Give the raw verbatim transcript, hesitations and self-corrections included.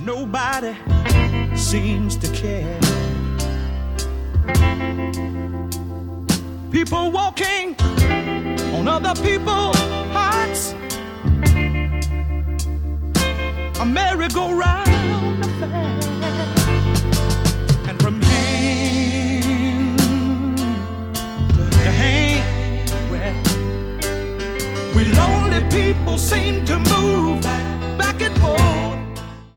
nobody seems to care. People walking on other people's hearts, a merry-go-round affair. And from hand to hand, well, we lonely people seem to move